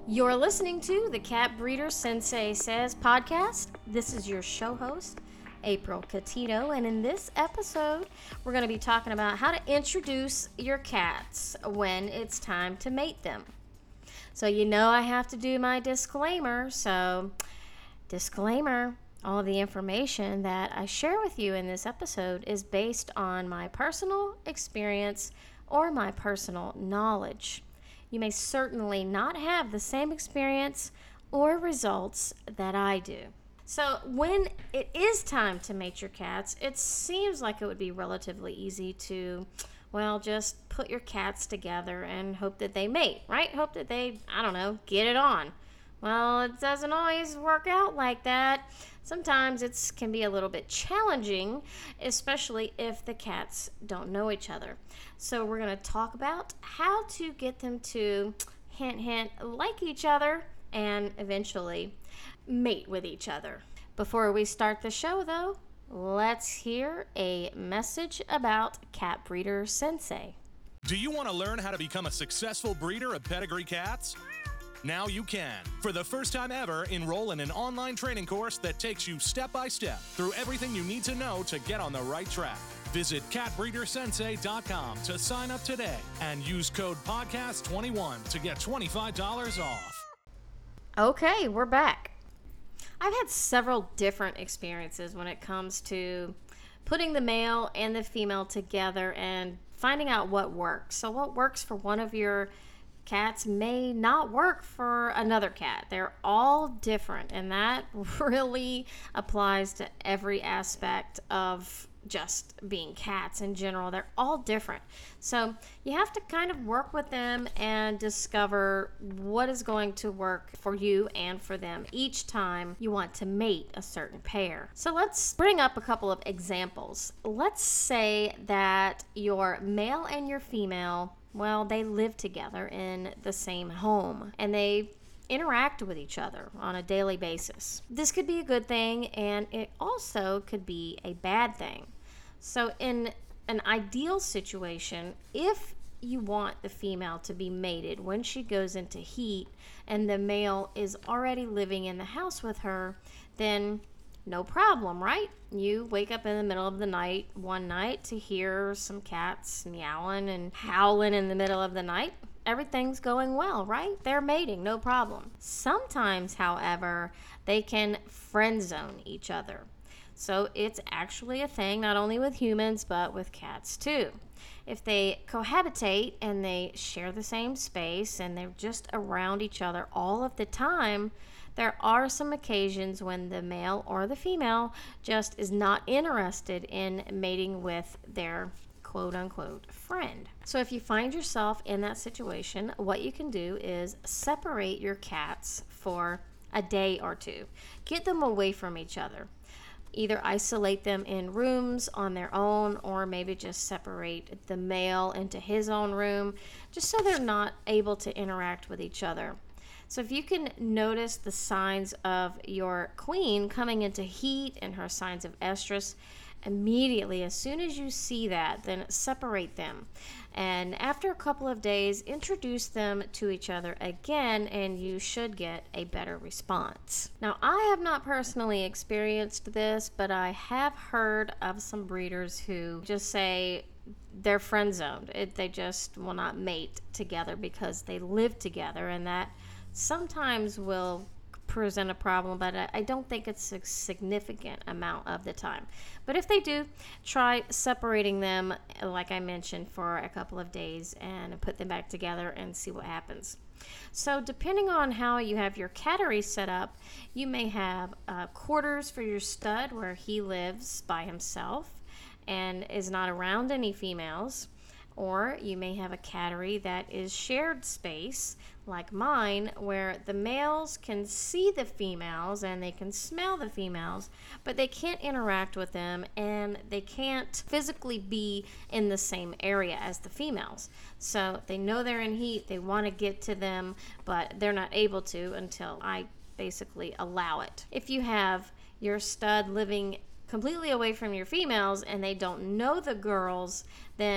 You're listening to the Cat Breeder Sensei Says podcast. This is your show host, April Catito, and in this episode, we're going to be talking about how to introduce your cats when it's time to mate them. So you know I have to do my disclaimer, disclaimer, all of the information that I share with you in this episode is based on my personal experience or my personal knowledge. You may certainly not have the same experience or results that I do. So when it is time to mate your cats, it seems like it would be relatively easy to, just put your cats together and hope that they mate, right? Hope that they, get it on. Well, it doesn't always work out like that. Sometimes it can be a little bit challenging, especially if the cats don't know each other. So we're going to talk about how to get them to, hint, hint, like each other and eventually mate with each other. Before we start the show, though, let's hear a message about Cat Breeder Sensei. Do you want to learn how to become a successful breeder of pedigree cats? Now you can. For the first time ever, enroll in an online training course that takes you step by step through everything you need to know to get on the right track. Visit catbreedersensei.com to sign up today and use code podcast21 to get $25 off. Okay, we're back. I've had several different experiences when it comes to putting the male and the female together and finding out what works. So what works for one of your cats may not work for another cat. They're all different, and that really applies to every aspect of just being cats in general. They're all different. So you have to kind of work with them and discover what is going to work for you and for them each time you want to mate a certain pair. So let's bring up a couple of examples. Let's say that your male and your female, they live together in the same home and they interact with each other on a daily basis. This could be a good thing, and it also could be a bad thing. So in an ideal situation, if you want the female to be mated when she goes into heat and the male is already living in the house with her, then no problem, right? You wake up in the middle of the night one night to hear some cats meowing and howling in the middle of the night. Everything's going well, right? They're mating, no problem. Sometimes, however, they can friend zone each other. So it's actually a thing, not only with humans, but with cats too. If they cohabitate and they share the same space and they're just around each other all of the time, there are some occasions when the male or the female just is not interested in mating with their quote-unquote friend. So if you find yourself in that situation, what you can do is separate your cats for a day or two. Get them away from each other. Either isolate them in rooms on their own, or maybe just separate the male into his own room, just so they're not able to interact with each other. So if you can notice the signs of your queen coming into heat and her signs of estrus, immediately, as soon as you see that, then separate them. And after a couple of days, introduce them to each other again, and you should get a better response. Now, I have not personally experienced this, but I have heard of some breeders who just say they're friend zoned. They just will not mate together because they live together, and that sometimes will present a problem, but I don't think it's a significant amount of the time. But if they do, try separating them, like I mentioned, for a couple of days and put them back together and see what happens. So depending on how you have your cattery set up, you may have quarters for your stud where he lives by himself and is not around any females. Or you may have a cattery that is shared space, like mine, where the males can see the females and they can smell the females, but they can't interact with them and they can't physically be in the same area as the females. So they know they're in heat, they want to get to them, but they're not able to until I basically allow it. If you have your stud living completely away from your females and they don't know the girls, then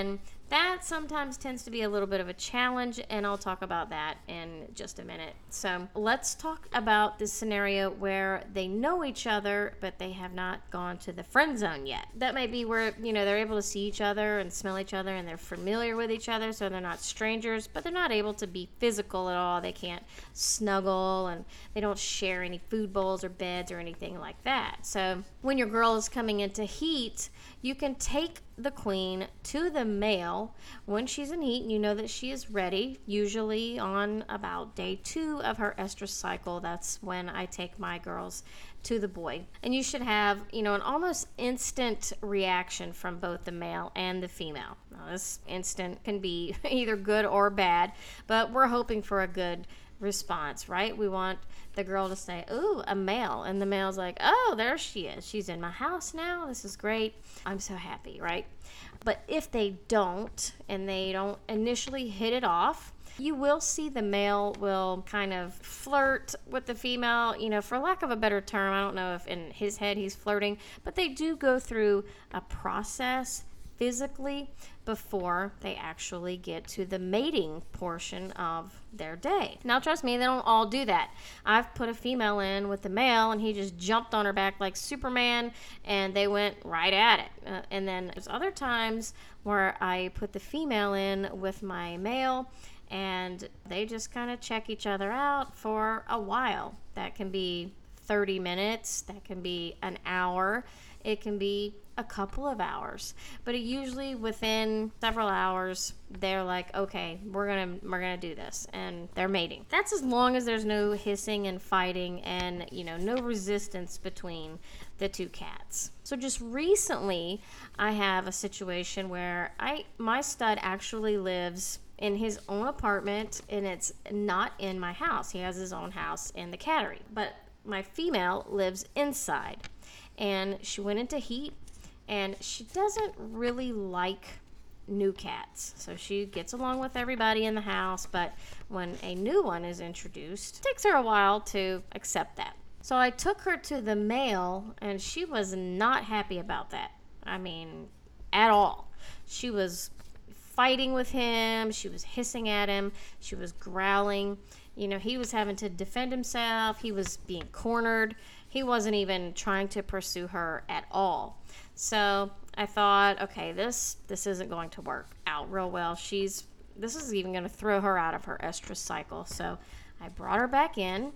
that sometimes tends to be a little bit of a challenge, and I'll talk about that in just a minute. So let's talk about this scenario where they know each other, but they have not gone to the friend zone yet. That might be where, they're able to see each other and smell each other, and they're familiar with each other, so they're not strangers, but they're not able to be physical at all. They can't snuggle, and they don't share any food bowls or beds or anything like that. So when your girl is coming into heat, you can take the queen to the male when she's in heat and you know that she is ready, usually on about day 2 of her estrus cycle. That's when I take my girls to the boy. And you should have, an almost instant reaction from both the male and the female. Now, this instant can be either good or bad, but we're hoping for a good response, right? We want the girl to say, "Ooh, a male," and the male's like, "Oh, there she is. She's in my house now. This is great. I'm so happy," right? But if they don't, and they don't initially hit it off, you will see the male will kind of flirt with the female, for lack of a better term. I don't know if in his head he's flirting, but they do go through a process physically before they actually get to the mating portion of their day. Now, trust me, they don't all do that. I've put a female in with the male, and he just jumped on her back like Superman, and they went right at it. And then there's other times where I put the female in with my male, and they just kind of check each other out for a while. That can be 30 minutes, that can be an hour, it can be a couple of hours, but usually within several hours they're like, okay, we're gonna do this, and they're mating. That's as long as there's no hissing and fighting and no resistance between the two cats. So just recently I have a situation where my stud actually lives in his own apartment, and it's not in my house. He has his own house in the cattery, but my female lives inside, and she went into heat, and she doesn't really like new cats. So she gets along with everybody in the house, but when a new one is introduced, it takes her a while to accept that. So I took her to the male, and she was not happy about that. I mean, at all. She was fighting with him, she was hissing at him, she was growling. He was having to defend himself, he was being cornered. He wasn't even trying to pursue her at all. So I thought, okay, this isn't going to work out real well. This is even going to throw her out of her estrus cycle. So I brought her back in,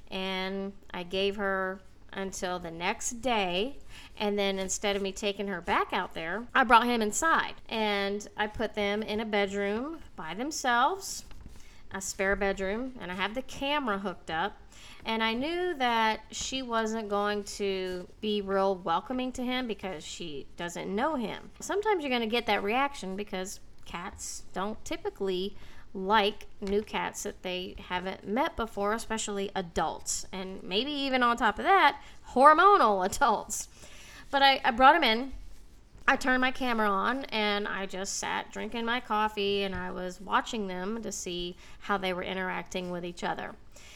and I gave her until the next day, and then instead of me taking her back out there, I brought him inside, and I put them in a bedroom by themselves, a spare bedroom, and I have the camera hooked up. And I knew that she wasn't going to be real welcoming to him because she doesn't know him. Sometimes you're going to get that reaction because cats don't typically like new cats that they haven't met before, especially adults, and maybe even on top of that, hormonal adults. But I brought him in, I turned my camera on, and I just sat drinking my coffee, and I was watching them to see how they were interacting with each other.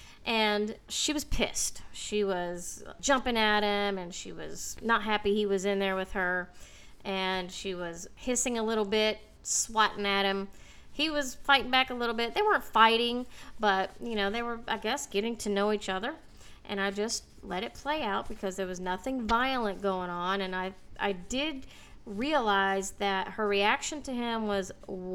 And she was pissed. She was jumping at him, and she was not happy he was in there with her, and she was hissing a little bit, swatting at him. He was fighting back a little bit. They weren't fighting, but, they were, I guess, getting to know each other. And I just let it play out because there was nothing violent going on. And I did realize that her reaction to him was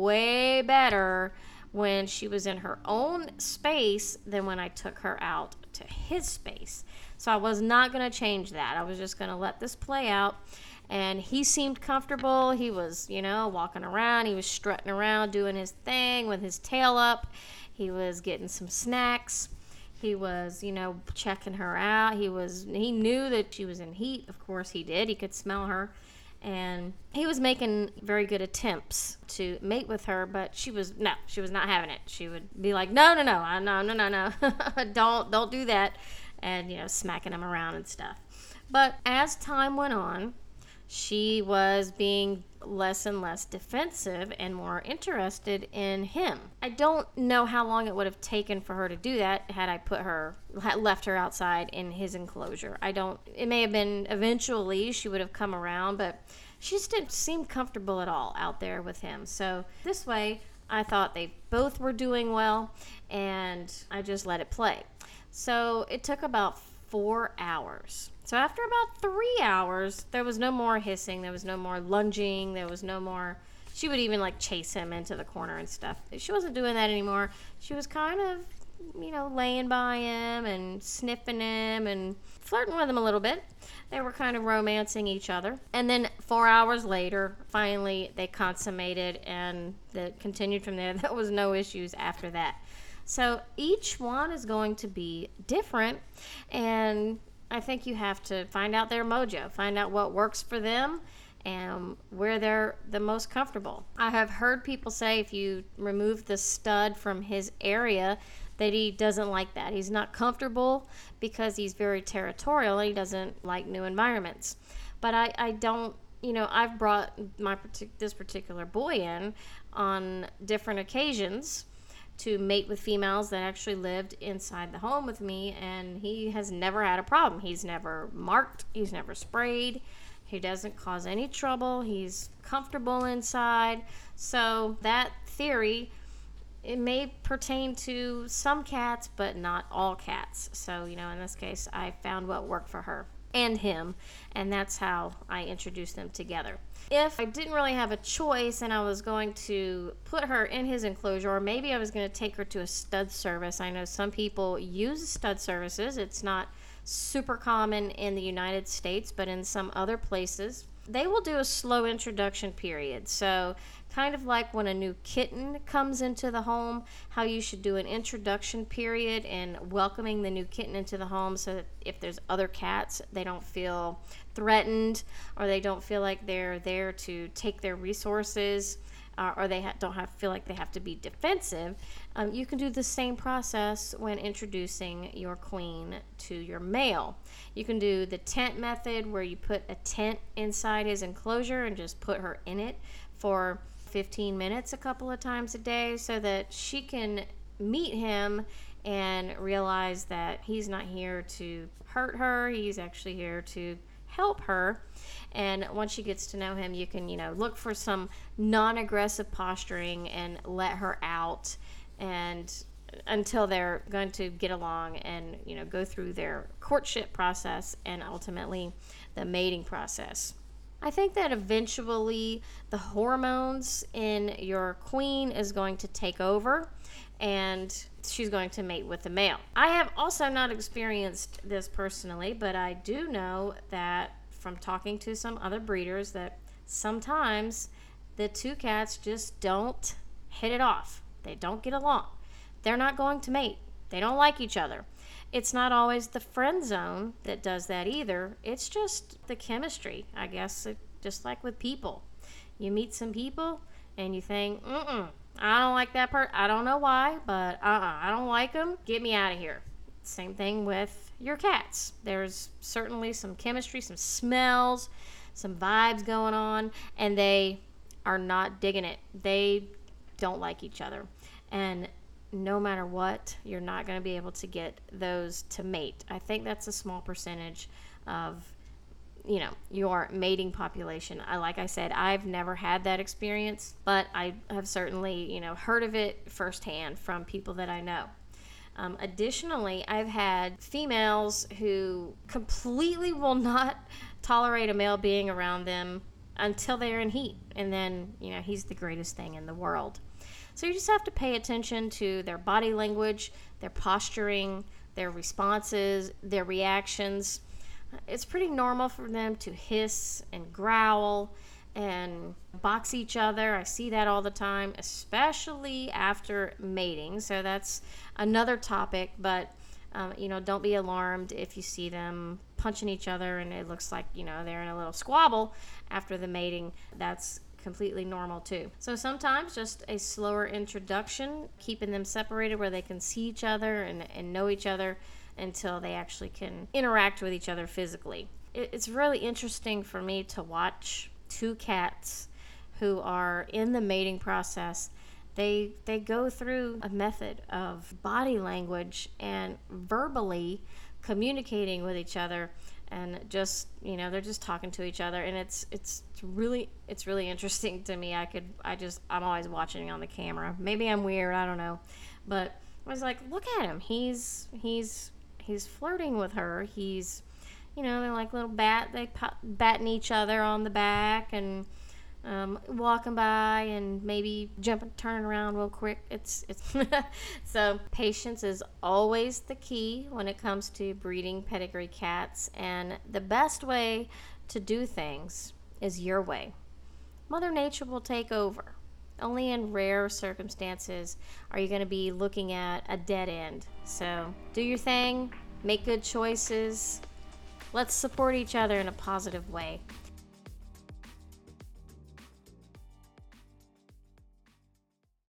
way better when she was in her own space than when I took her out to his space. So I was not going to change that. I was just going to let this play out. And he seemed comfortable. He was, walking around. He was strutting around, doing his thing with his tail up. He was getting some snacks. He was, checking her out. He knew that she was in heat. Of course he did. He could smell her. And he was making very good attempts to mate with her, but she was not having it. She would be like, no, don't do that, and smacking him around and stuff. But as time went on, she was being less and less defensive and more interested in him. I don't know how long it would have taken for her to do that had I left her outside in his enclosure. It may have been eventually she would have come around, but she just didn't seem comfortable at all out there with him. So this way, I thought they both were doing well, and I just let it play. So it took about 4 hours. So after about 3 hours, there was no more hissing, there was no more lunging, there was no more. She would even like chase him into the corner and stuff. She wasn't doing that anymore. She was kind of, laying by him and sniffing him and flirting with him a little bit. They were kind of romancing each other. And then 4 hours later, finally they consummated, and that continued from there. There was no issues after that. So each one is going to be different, and I think you have to find out their mojo, find out what works for them and where they're the most comfortable. I have heard people say if you remove the stud from his area that he doesn't like that. He's not comfortable because he's very territorial and he doesn't like new environments. But I don't, I've brought this particular boy in on different occasions to mate with females that actually lived inside the home with me, and he has never had a problem. He's never marked, he's never sprayed, he doesn't cause any trouble, he's comfortable inside. So that theory, it may pertain to some cats, but not all cats. So, in this case, I found what worked for her and him, and that's how I introduced them together. If I didn't really have a choice and I was going to put her in his enclosure, or maybe I was going to take her to a stud service. I know some people use stud services. It's not super common in the United States, but in some other places, they will do a slow introduction period. So kind of like when a new kitten comes into the home, how you should do an introduction period and welcoming the new kitten into the home, so that if there's other cats, they don't feel threatened, or they don't feel like they're there to take their resources, or they don't feel like they have to be defensive. You can do the same process when introducing your queen to your male. You can do the tent method, where you put a tent inside his enclosure and just put her in it for 15 minutes a couple of times a day, so that she can meet him and realize that he's not here to hurt her, he's actually here to help her. And once she gets to know him, you can look for some non-aggressive posturing and let her out, and until they're going to get along and go through their courtship process and ultimately the mating process. I think that eventually the hormones in your queen is going to take over, and she's going to mate with the male. I have also not experienced this personally, but I do know that from talking to some other breeders that sometimes the two cats just don't hit it off. They don't get along. They're not going to mate. They don't like each other. It's not always the friend zone that does that either. It's just the chemistry, I guess, just like with people. You meet some people and you think, I don't like that person. I don't know why, but I don't like them. Get me out of here. Same thing with your cats. There's certainly some chemistry, some smells, some vibes going on, and they are not digging it. They don't like each other. And no matter what, you're not going to be able to get those to mate. I think that's a small percentage of, your mating population. Like I said, I've never had that experience, but I have certainly, heard of it firsthand from people that I know. Additionally, I've had females who completely will not tolerate a male being around them until they're in heat. And then, he's the greatest thing in the world. So you just have to pay attention to their body language, their posturing, their responses, their reactions. It's pretty normal for them to hiss and growl and box each other. I see that all the time, especially after mating. So that's another topic, but don't be alarmed if you see them punching each other and it looks like, they're in a little squabble after the mating. That's completely normal too. So sometimes just a slower introduction, keeping them separated where they can see each other and know each other until they actually can interact with each other physically. it's really interesting for me to watch two cats who are in the mating process. They go through a method of body language and verbally communicating with each other, and just, they're just talking to each other, and it's really interesting to me. I'm always watching on the camera. Maybe I'm weird, I don't know, but I was like, look at him. He's flirting with her. He's, they're like little batting each other on the back, and walking by, and maybe turning around real quick. It's so patience is always the key when it comes to breeding pedigree cats, and the best way to do things is your way. Mother Nature will take over. Only in rare circumstances are you going to be looking at a dead end. So do your thing, make good choices. Let's support each other in a positive way.